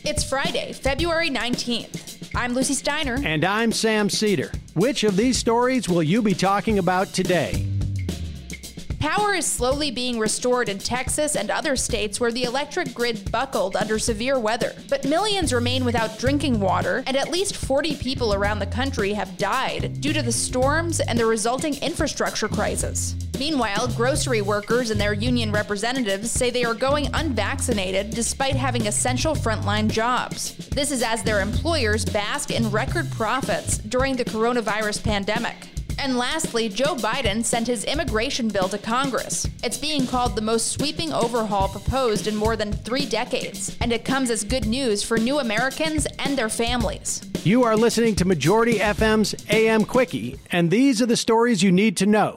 It's Friday, February 19th. I'm Lucy Steiner. And I'm Sam Cedar. Which of these stories will you be talking about today? Power is slowly being restored in Texas and other states where the electric grid buckled under severe weather. But millions remain without drinking water, and at least 40 people around the country have died due to the storms and the resulting infrastructure crisis. Meanwhile, grocery workers and their union representatives say they are going unvaccinated despite having essential frontline jobs. This is as their employers bask in record profits during the coronavirus pandemic. And lastly, Joe Biden sent his immigration bill to Congress. It's being called the most sweeping overhaul proposed in more than 3 decades, and it comes as good news for new Americans and their families. You are listening to Majority FM's AM Quickie, and these are the stories you need to know.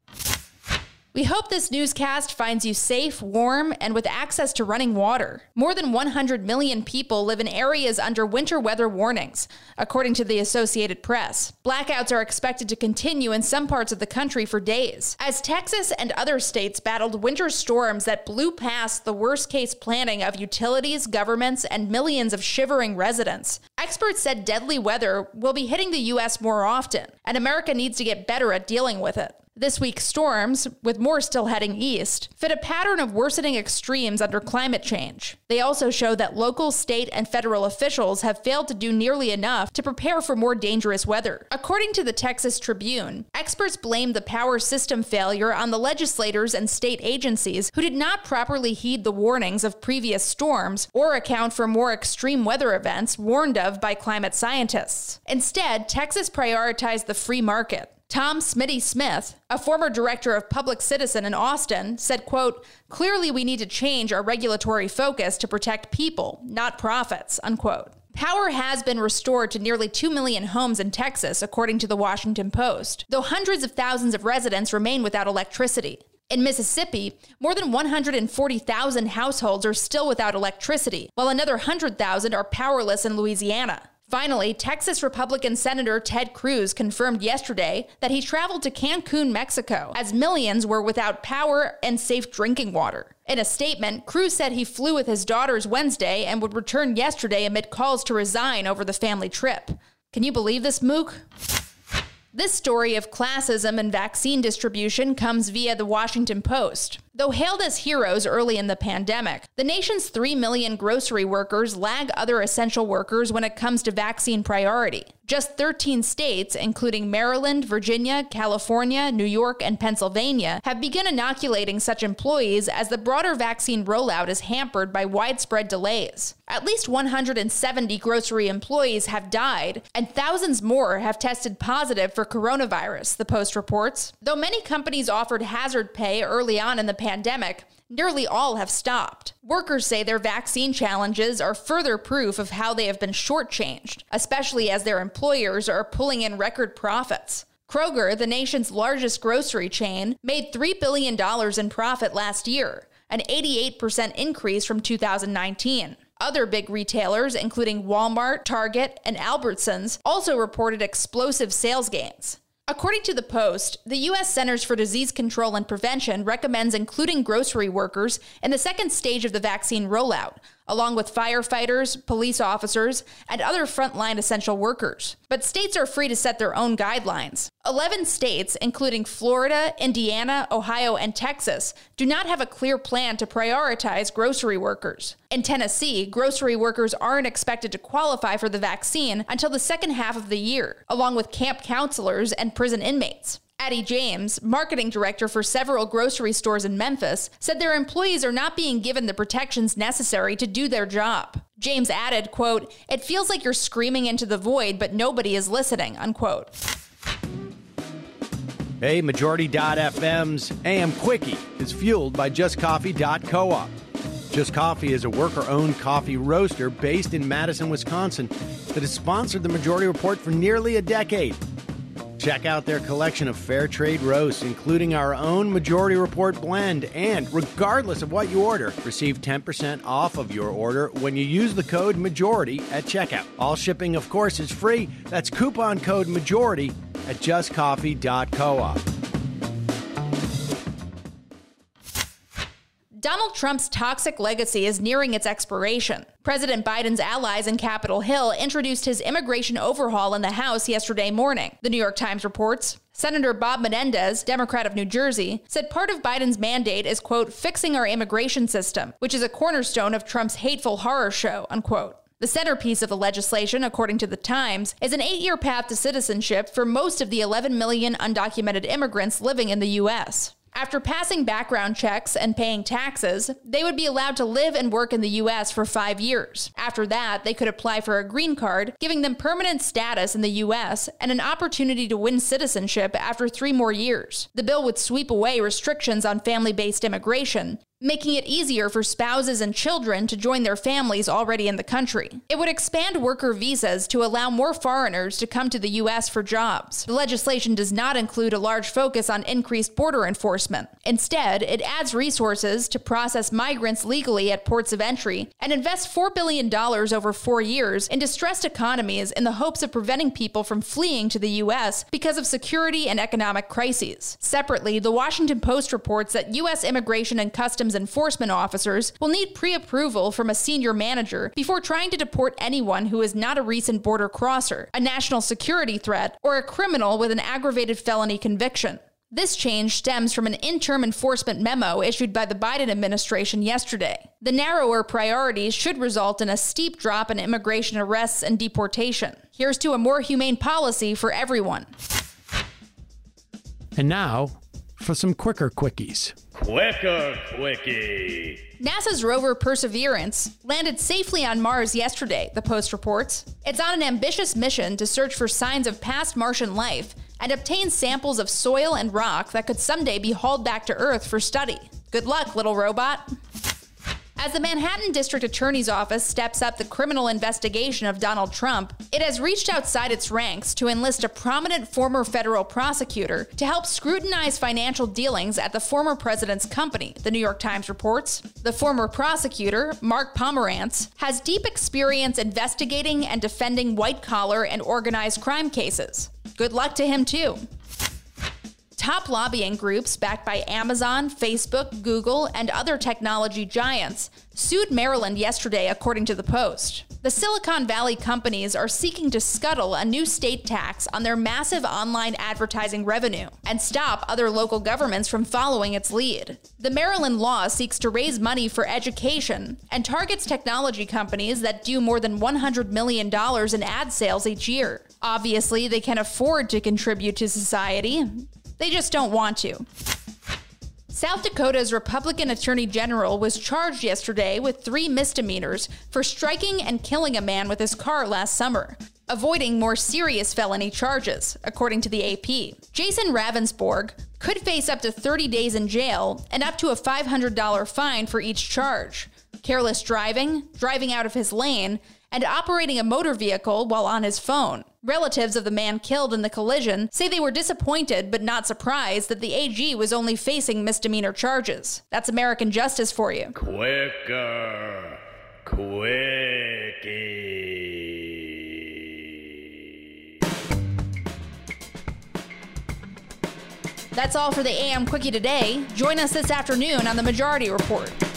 We hope this newscast finds you safe, warm, and with access to running water. More than 100 million people live in areas under winter weather warnings, according to the Associated Press. Blackouts are expected to continue in some parts of the country for days, as Texas and other states battled winter storms that blew past the worst-case planning of utilities, governments, and millions of shivering residents. Experts said deadly weather will be hitting the U.S. more often, and America needs to get better at dealing with it. This week's storms, with more still heading east, fit a pattern of worsening extremes under climate change. They also show that local, state, and federal officials have failed to do nearly enough to prepare for more dangerous weather. According to the Texas Tribune, experts blame the power system failure on the legislators and state agencies who did not properly heed the warnings of previous storms or account for more extreme weather events warned of by climate scientists. Instead, Texas prioritized the free market. Tom Smitty Smith, a former director of Public Citizen in Austin, said, quote, "Clearly we need to change our regulatory focus to protect people, not profits," unquote. Power has been restored to nearly 2 million homes in Texas, according to the Washington Post, though hundreds of thousands of residents remain without electricity. In Mississippi, more than 140,000 households are still without electricity, while another 100,000 are powerless in Louisiana. Finally, Texas Republican Senator Ted Cruz confirmed yesterday that he traveled to Cancun, Mexico, as millions were without power and safe drinking water. In a statement, Cruz said he flew with his daughters Wednesday and would return yesterday amid calls to resign over the family trip. Can you believe this, Mook? This story of classism and vaccine distribution comes via the Washington Post. Though hailed as heroes early in the pandemic, the nation's 3 million grocery workers lag other essential workers when it comes to vaccine priority. Just 13 states, including Maryland, Virginia, California, New York, and Pennsylvania, have begun inoculating such employees as the broader vaccine rollout is hampered by widespread delays. At least 170 grocery employees have died, and thousands more have tested positive for coronavirus, the Post reports. Though many companies offered hazard pay early on in the pandemic, nearly all have stopped. Workers say their vaccine challenges are further proof of how they have been shortchanged, especially as their employers are pulling in record profits. Kroger, the nation's largest grocery chain, made $3 billion in profit last year, an 88% increase from 2019. Other big retailers, including Walmart, Target, and Albertsons, also reported explosive sales gains. According to the Post, the U.S. Centers for Disease Control and Prevention recommends including grocery workers in the second stage of the vaccine rollout, along with firefighters, police officers, and other frontline essential workers. But states are free to set their own guidelines. 11 states, including Florida, Indiana, Ohio, and Texas, do not have a clear plan to prioritize grocery workers. In Tennessee, grocery workers aren't expected to qualify for the vaccine until the second half of the year, along with camp counselors and prison inmates. Addie James, marketing director for several grocery stores in Memphis, said their employees are not being given the protections necessary to do their job. James added, quote, "It feels like you're screaming into the void, but nobody is listening," unquote. Hey, Majority.fm's AM Quickie is fueled by JustCoffee.coop. Just Coffee is a worker-owned coffee roaster based in Madison, Wisconsin that has sponsored the Majority Report for nearly a decade. Check out their collection of fair trade roasts, including our own Majority Report blend. And regardless of what you order, receive 10% off of your order when you use the code MAJORITY at checkout. All shipping, of course, is free. That's coupon code MAJORITY at justcoffee.coop. Donald Trump's toxic legacy is nearing its expiration. President Biden's allies in Capitol Hill introduced his immigration overhaul in the House yesterday morning, the New York Times reports. Senator Bob Menendez, Democrat of New Jersey, said part of Biden's mandate is, quote, fixing our immigration system, which is a cornerstone of Trump's hateful horror show, unquote. The centerpiece of the legislation, according to the Times, is an 8-year path to citizenship for most of the 11 million undocumented immigrants living in the U.S. After passing background checks and paying taxes, they would be allowed to live and work in the U.S. for 5 years. After that, they could apply for a green card, giving them permanent status in the U.S. and an opportunity to win citizenship after 3 more years. The bill would sweep away restrictions on family-based immigration, making it easier for spouses and children to join their families already in the country. It would expand worker visas to allow more foreigners to come to the U.S. for jobs. The legislation does not include a large focus on increased border enforcement. Instead, it adds resources to process migrants legally at ports of entry and invest $4 billion over 4 years in distressed economies in the hopes of preventing people from fleeing to the U.S. because of security and economic crises. Separately, the Washington Post reports that U.S. Immigration and Customs enforcement officers will need pre-approval from a senior manager before trying to deport anyone who is not a recent border crosser, a national security threat, or a criminal with an aggravated felony conviction. This change stems from an interim enforcement memo issued by the Biden administration yesterday. The narrower priorities should result in a steep drop in immigration arrests and deportation. Here's to a more humane policy for everyone. And now, for some quicker quickies. Quicker Quickie. NASA's rover Perseverance landed safely on Mars yesterday, the Post reports. It's on an ambitious mission to search for signs of past Martian life and obtain samples of soil and rock that could someday be hauled back to Earth for study. Good luck, little robot. As the Manhattan District Attorney's Office steps up the criminal investigation of Donald Trump, it has reached outside its ranks to enlist a prominent former federal prosecutor to help scrutinize financial dealings at the former president's company, the New York Times reports. The former prosecutor, Mark Pomerantz, has deep experience investigating and defending white-collar and organized crime cases. Good luck to him, too. Top lobbying groups backed by Amazon, Facebook, Google, and other technology giants sued Maryland yesterday, according to the Post. The Silicon Valley companies are seeking to scuttle a new state tax on their massive online advertising revenue and stop other local governments from following its lead. The Maryland law seeks to raise money for education and targets technology companies that do more than $100 million in ad sales each year. Obviously, they can afford to contribute to society. They just don't want to. South Dakota's Republican Attorney General was charged yesterday with 3 misdemeanors for striking and killing a man with his car last summer, avoiding more serious felony charges, according to the AP. Jason Ravensborg could face up to 30 days in jail and up to a $500 fine for each charge. Careless driving, driving out of his lane, and operating a motor vehicle while on his phone. Relatives of the man killed in the collision say they were disappointed but not surprised that the AG was only facing misdemeanor charges. That's American justice for you. Quicker Quickie. That's all for the AM Quickie today. Join us this afternoon on the Majority Report.